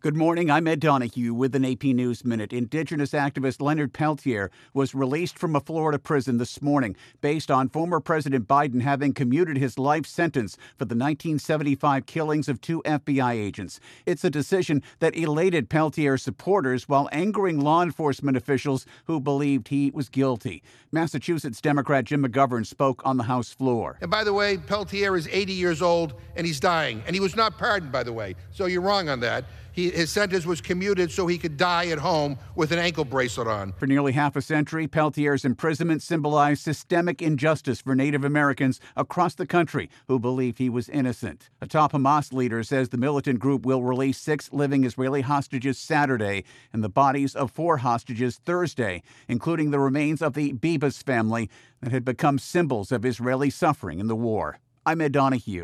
Good morning. I'm Ed Donahue with an AP News Minute. Indigenous activist Leonard Peltier was released from a Florida prison this morning based on former President Biden having commuted his life sentence for the 1975 killings of two FBI agents. It's a decision that elated Peltier's supporters while angering law enforcement officials who believed he was guilty. Massachusetts Democrat Jim McGovern spoke on the House floor. And by the way, Peltier is 80 years old and he's dying. And he was not pardoned, by the way. So you're wrong on that. His sentence was commuted so he could die at home with an ankle bracelet on. For nearly half a century, Peltier's imprisonment symbolized systemic injustice for Native Americans across the country who believed he was innocent. A top Hamas leader says the militant group will release 6 living Israeli hostages Saturday and the bodies of 4 hostages Thursday, including the remains of the Bibas family that had become symbols of Israeli suffering in the war. I'm Ed Donahue.